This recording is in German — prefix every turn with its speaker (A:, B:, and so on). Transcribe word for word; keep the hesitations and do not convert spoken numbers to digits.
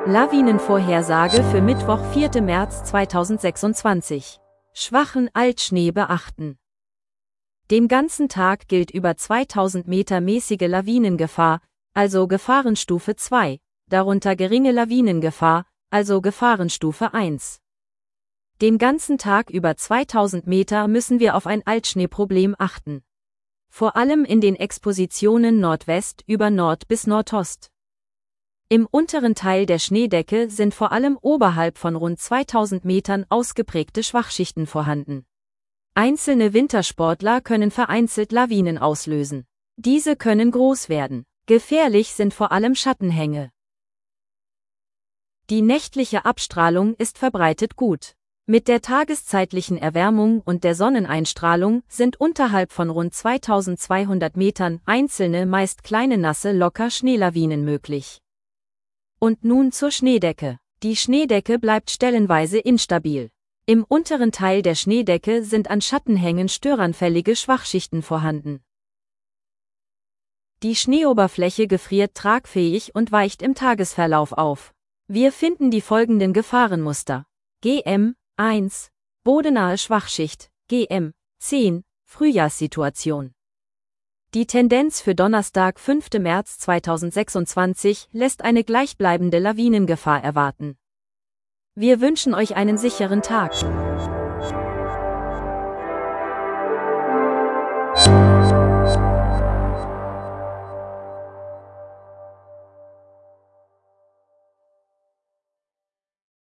A: Lawinenvorhersage für Mittwoch, vierten März zweitausendsechsundzwanzig. Schwachen Altschnee beachten. Den ganzen Tag gilt über zweitausend Meter mäßige Lawinengefahr, also Gefahrenstufe zwei, darunter geringe Lawinengefahr, also Gefahrenstufe eins. Den ganzen Tag über zweitausend Meter müssen wir auf ein Altschneeproblem achten. Vor allem in den Expositionen Nordwest über Nord bis Nordost. Im unteren Teil der Schneedecke sind vor allem oberhalb von rund zweitausend Metern ausgeprägte Schwachschichten vorhanden. Einzelne Wintersportler können vereinzelt Lawinen auslösen. Diese können groß werden. Gefährlich sind vor allem Schattenhänge. Die nächtliche Abstrahlung ist verbreitet gut. Mit der tageszeitlichen Erwärmung und der Sonneneinstrahlung sind unterhalb von rund zweitausendzweihundert Metern einzelne, meist kleine nasse Locker-Schneelawinen möglich. Und nun zur Schneedecke. Die Schneedecke bleibt stellenweise instabil. Im unteren Teil der Schneedecke sind an Schattenhängen störanfällige Schwachschichten vorhanden. Die Schneeoberfläche gefriert tragfähig und weicht im Tagesverlauf auf. Wir finden die folgenden Gefahrenmuster. G M eins, bodenahe Schwachschicht, G M zehn, Frühjahrssituation. Die Tendenz für Donnerstag, fünften März zweitausendsechsundzwanzig, lässt eine gleichbleibende Lawinengefahr erwarten. Wir wünschen euch einen sicheren Tag.